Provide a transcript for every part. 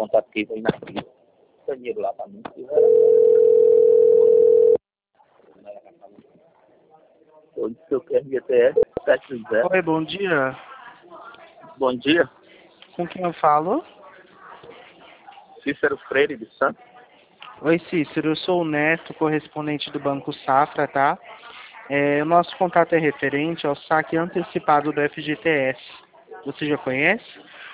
contato aqui, vou ir na fila. Dinheiro lá para mim. Eu disse que eu quero GTS 70. Oi, bom dia. Bom dia, Com quem eu falo? Cícero Freire de Santos. Oi, Cícero. Eu sou o Neto, correspondente do Banco Safra, tá? O nosso contato é referente ao saque antecipado do FGTS. Você já conhece?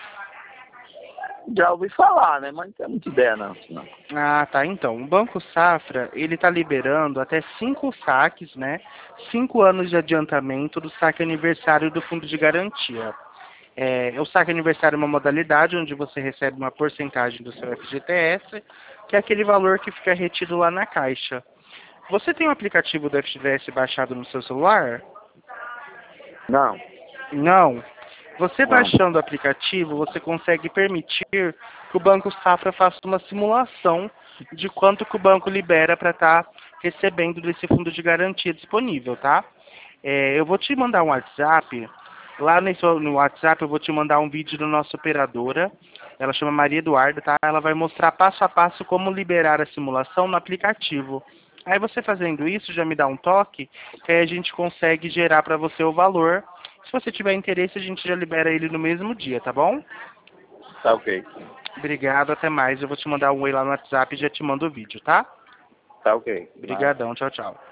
Já ouvi falar, né? Mas não tem muita ideia, não. Ah, tá. Então, o Banco Safra, ele tá liberando até 5 saques, né? 5 anos de adiantamento do saque aniversário do Fundo de Garantia. O saque aniversário é uma modalidade onde você recebe uma porcentagem do seu FGTS, que é aquele valor que fica retido lá na caixa. Você tem o aplicativo do FGTS baixado no seu celular? Não, Não. Você não. baixando o aplicativo, você consegue permitir que o Banco Safra faça uma simulação de quanto que o banco libera para estar recebendo desse fundo de garantia disponível, tá? Eu vou te mandar um WhatsApp. Lá no WhatsApp eu vou te mandar um vídeo da nossa operadora. Ela chama Maria Eduarda, tá? Ela vai mostrar passo a passo como liberar a simulação no aplicativo. Aí você fazendo isso, já me dá um toque, que aí a gente consegue gerar para você o valor. Se você tiver interesse, a gente já libera ele no mesmo dia, tá bom? Tá ok. Obrigado, até mais. Eu vou te mandar um oi lá no WhatsApp e já te mando o vídeo, tá? Tá ok. Nada. Obrigadão, tchau, tchau.